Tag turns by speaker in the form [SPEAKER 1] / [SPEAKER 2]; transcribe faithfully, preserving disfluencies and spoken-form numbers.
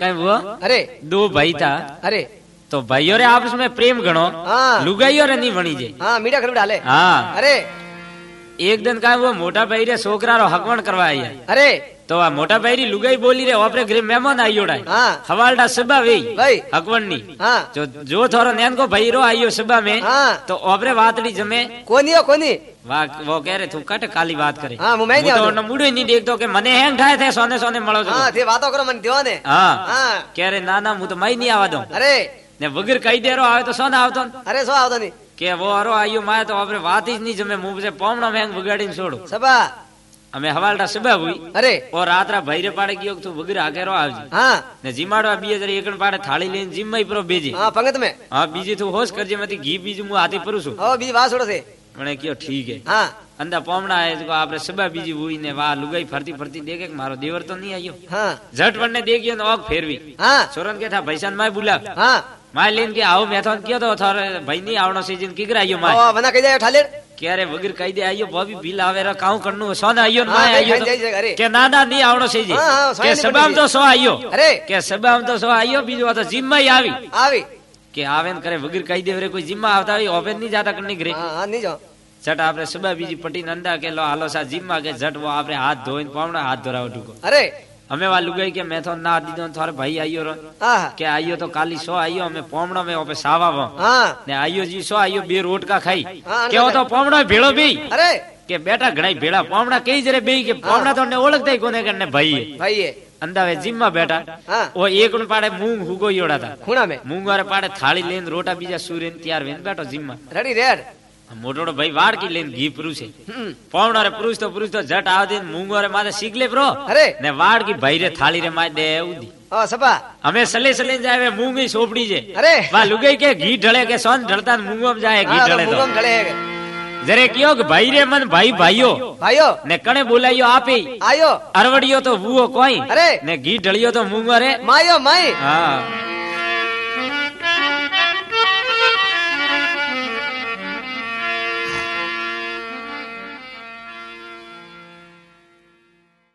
[SPEAKER 1] कहीं वो
[SPEAKER 2] अरे
[SPEAKER 1] दो भाई था
[SPEAKER 2] अरे
[SPEAKER 1] तो भाइयों रे आपस में प्रेम गणो
[SPEAKER 2] हाँ
[SPEAKER 1] लुगाइयों रे नहीं बनी जे
[SPEAKER 2] हाँ मीठा खरूब डाले
[SPEAKER 1] हाँ
[SPEAKER 2] अरे
[SPEAKER 1] एक दिन का वो मोटा भाई रे छोकरा रो हकवण करवा आया
[SPEAKER 2] अरे
[SPEAKER 1] तो आ मोटा भाई री लुगाई बोली रे आपरे घरे मेहमान आयो डाय
[SPEAKER 2] हाँ
[SPEAKER 1] हवालडा सभा वे
[SPEAKER 2] भाई
[SPEAKER 1] हकवण नी
[SPEAKER 2] हाँ
[SPEAKER 1] जो जो थोरो नैन को भाई रो आयो सभा में
[SPEAKER 2] हाँ
[SPEAKER 1] तो आपरे वातड़ी जमे
[SPEAKER 2] कोनी हो कोनी
[SPEAKER 1] वाह वो कह रहे तू कट काली बात करे
[SPEAKER 2] हाँ मुंह में नहीं
[SPEAKER 1] तो
[SPEAKER 2] आवतो
[SPEAKER 1] मुड़े नहीं देखतो के मने हैंग ठाए थे सोने सोने मळो
[SPEAKER 2] हाँ थे बातो करो मन दियो ने
[SPEAKER 1] हाँ
[SPEAKER 2] हाँ
[SPEAKER 1] कह रहे ना ना मु तो मई नहीं आवा दो
[SPEAKER 2] अरे
[SPEAKER 1] ने वगैर कई देरो आवे तो सोना आवतो
[SPEAKER 2] अरे सो आवतो नहीं
[SPEAKER 1] के वो हरो आयो माए तो आपरे बात ही नहीं जमे मुंह से पोमणो में बगाड़ी छोड़ो
[SPEAKER 2] सबा
[SPEAKER 1] हमें हवालडा सभा हुई
[SPEAKER 2] अरे
[SPEAKER 1] और रात्रा भैरे पाड़े गयो तू वगैर आगे रो आवजी
[SPEAKER 2] हाँ
[SPEAKER 1] ने जिमाड़ो बीजे जरी एकन पाड़े थाली लेन जिम में प्रो बेजी
[SPEAKER 2] हाँ पंगत में
[SPEAKER 1] हां बीजी तू होश करजे मती घी बीजू मु हाथी परुसु
[SPEAKER 2] ओ बीज वास छोड़ो से
[SPEAKER 1] मने कियो ठीक है
[SPEAKER 2] हाँ
[SPEAKER 1] अंदा पोमणा है जो आपरे सभा बीजी हुई ने वा लुगाई फरती फरती देखे कि मारो देवर तो नहीं आयो
[SPEAKER 2] हाँ
[SPEAKER 1] झट पड़ने देखियो ने ओक फेरवी
[SPEAKER 2] हाँ
[SPEAKER 1] सोरन के था भैसान माय बुला
[SPEAKER 2] हाँ
[SPEAKER 1] माय लेन के आओ मैं तो कियो तो थारे भाई नहीं आवणो सीजन किगर आयो माय
[SPEAKER 2] ओ बना कह जाए ठालेर
[SPEAKER 1] के रे वगैर कही दे आयो बॉबी बिल आवे रा काऊ करनु सोन आयो
[SPEAKER 2] हाँ,
[SPEAKER 1] माय आयो
[SPEAKER 2] कहीं जाए जाए, अरे
[SPEAKER 1] के नाना नहीं आवणो सीजी
[SPEAKER 2] हाँ, हाँ, सोया
[SPEAKER 1] के
[SPEAKER 2] नहीं
[SPEAKER 1] सबाम
[SPEAKER 2] पड़ी
[SPEAKER 1] तो सो आयो
[SPEAKER 2] अरे
[SPEAKER 1] के सबाम तो सो आयो बीजो तो जिम में आवी
[SPEAKER 2] आवी
[SPEAKER 1] के आवेन करे वगैर कही दे रे कोई जिम में आवता होय ओपन नहीं जाता करने घरे
[SPEAKER 2] हाँ हाँ नहीं जाओ
[SPEAKER 1] झट आपरे सुबह बीजी पटी नंदा के लो हालो सा जिम में के झट वो आपरे हाथ धोइन पावणा हाथ धराव ढुको
[SPEAKER 2] अरे
[SPEAKER 1] हमें वा लुगाई के मैं तो ना दी दो थारे भाई आयो रो
[SPEAKER 2] हाँ
[SPEAKER 1] के आयो तो काली सो आयो हमें पोमणो में ओपे सावा वो
[SPEAKER 2] हाँ
[SPEAKER 1] ने आयो जी सो आयो बे रोट का खाई
[SPEAKER 2] हाँ,
[SPEAKER 1] के वो तो पोमणो भेड़ो बे
[SPEAKER 2] अरे
[SPEAKER 1] के बेटा घणाई भेड़ा पोमणा कई जरे बे के पोमणा तो ने ओळखताई कोने करने भाई है
[SPEAKER 2] भाई ये
[SPEAKER 1] अंदावे जिम में बैठा
[SPEAKER 2] हाँ
[SPEAKER 1] वो एक उन पाड़े मूंग हुगो योड़ा था
[SPEAKER 2] खूणा में
[SPEAKER 1] मूंग वाले पाड़े थाली लेन रोटा बीजा सूर्यन तैयार वेन बैठो जिम में
[SPEAKER 2] रेडी रेड
[SPEAKER 1] मोटोड़ो भाई वाड़ की लेन घी पुरुष है
[SPEAKER 2] हम्म
[SPEAKER 1] पौड़ा रे पुरुष तो पुरुष तो झट आव दिन मूंगो रे माथे सीखले प्रो
[SPEAKER 2] अरे
[SPEAKER 1] ने वाड़ की भाई रे थाली रे माय दे उदी
[SPEAKER 2] ओ सबा
[SPEAKER 1] हमें सले सले जावे मूंग ही सोपड़ी जे
[SPEAKER 2] अरे
[SPEAKER 1] वा लुगाई के घी ढले के सोन ढलता मूंगो में जाए घी
[SPEAKER 2] हाँ,
[SPEAKER 1] ढले तो
[SPEAKER 2] मुंगम ढले है
[SPEAKER 1] जरे कियो कि भाई रे मन भाई भाइयो
[SPEAKER 2] भाइयो
[SPEAKER 1] ने कणे बोलायो आपे
[SPEAKER 2] आयो
[SPEAKER 1] अरवड़ियो तो वो कोई
[SPEAKER 2] अरे
[SPEAKER 1] ने घी ढलियो तो मूंगो रे
[SPEAKER 2] मायो माई
[SPEAKER 1] हाँ